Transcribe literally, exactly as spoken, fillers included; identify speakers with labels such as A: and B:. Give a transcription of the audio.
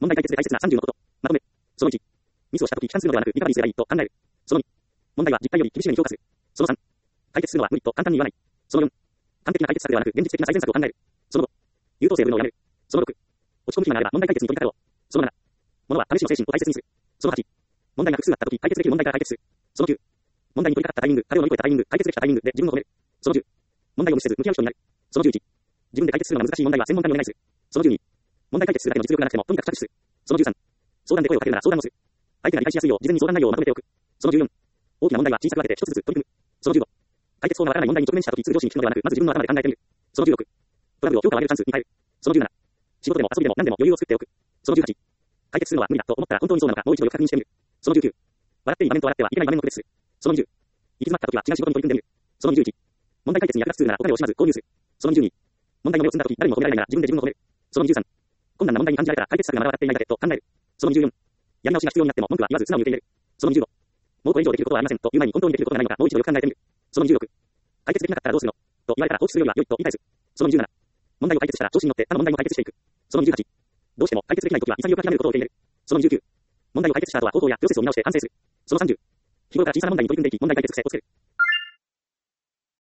A: 問題解決で大切なさんじゅうのこと。まとめ。そのいち。ミスをしたとき批判するのではなく、リカバリーすればいいと考える。そのに。問題は実態より厳しめに評価する。そのさん。解決するのは無理と簡単に言わない。そのよん。完璧な解決策ではなく、現実的な最善策を考える。そのご。優等生を売るのをやめる。そのろく。落ち込む暇があれば問題解決に取り掛かろう。そのなな。ものは試しの精神を大切にする。そのはち。問題が複数あったとき解決できる問題から解決する。そのきゅう。問題に取り掛かったタイミング、壁を乗り越えたタイミング、解決できたタイミングで自分を褒める。そのじゅう。問題を無視せず向き合う人になる。そのじゅういち。自分で解決するのが難しい問題は専門家にお願いする。そのじゅうに。問題解決するだけの実力がなくてもとにかく着手する。そのじゅうさん。相談で声をかけるなら相談もする。相手が理解しやすいよう事前に相談内容をまとめておく。そのじゅうよん。大きな問題は小さく分けて一つずつ取り組む。そのじゅうご。解決法がわからない問題に直面したときすぐ上司に聞くのではなく、まず自分の頭で考えてみる。そのじゅうろく。トラブルを評価を上げるチャンスに変える。そのじゅうなな。仕事でも遊びでも何でも余裕を作っておく。そのじゅうはち。解決するのは無理だと思ったら本当にそうなのかもう一度よく確認してみる。そのじゅうきゅう。笑っていい場面と笑ってはいけない場面を区別する。そのにじゅう。行き詰まったときは違う仕事に取り組んでみる。そのにじゅういち。問題解決に役立つツールならお金を惜しまず購入する。そのにじゅうに。問題の目を積んだとき誰にも褒められないなら自分で自分を褒める。そのにじゅうさん。困難な問題に感じられたら解決策がまだ分かっていないだけと考える。そのにじゅうよん。やり直しが必要になっても文句は言わず素直に受け入れる。そのにじゅうご。もうこれ以上できることはありませんという前に本当にできることがないのかもう一度よく考えてみる。そのにじゅうろく。解決できなかったらどうするのと言われたら放置するよりは良いと言い返す。そのにじゅうなな。問題を解決したら調子に乗って他の問題も解決していく。そのにじゅうはち。どうしても解決できないときは潔く諦めることを受け入れる。そのにじゅうきゅう。問題を解決した後は方法やプロセスを見直して反省する。そのさんじゅう。日頃から小さな問題に取り組んでいき問題解決癖をつける。